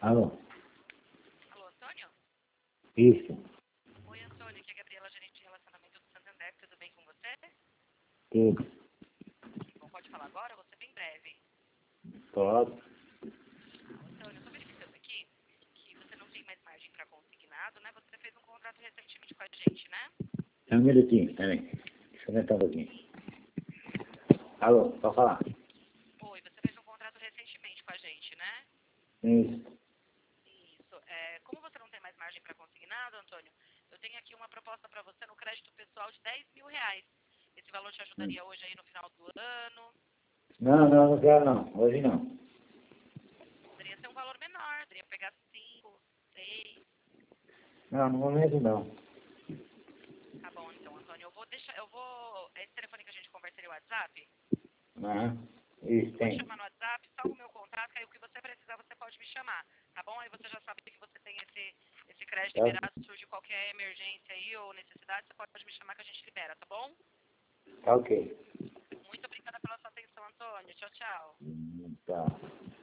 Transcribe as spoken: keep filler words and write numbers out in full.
Alô? Alô, Antônio? Isso. Oi, Antônio, aqui é a Gabriela, gerente de relacionamento do Santander, tudo bem com você? Tudo. Que bom, pode falar agora, vou ser bem breve. Pode. Antônio, eu estou verificando aqui que você não tem mais margem para consignado, né? Você fez um contrato recentemente com a gente, né? É um minutinho, peraí. Deixa eu aumentar um pouquinho. Alô, pode falar. Oi, você fez um contrato recentemente com a gente, né? Isso. Isso. É, como você não tem mais margem para consignado, Antônio, eu tenho aqui uma proposta para você no crédito pessoal de dez mil reais. Esse valor te ajudaria hoje aí no final do ano? Não, não, não quero não. Hoje não. Poderia ser um valor menor, poderia pegar cinco, seis. Não, no momento não. Tá bom, então, Antônio, eu vou deixar, eu vou, esse telefone que a gente conversaria o WhatsApp, Ah, isso eu vou te tem. chamar no WhatsApp, salva o meu contato, que aí o que você precisar você pode me chamar, tá bom? Aí você já sabe que você tem esse, esse crédito Tá, liberado, se surge qualquer emergência aí ou necessidade, você pode me chamar que a gente libera, tá bom? tá ok. Muito obrigada pela sua atenção, Antônio. Tchau, tchau. Hum, Tá.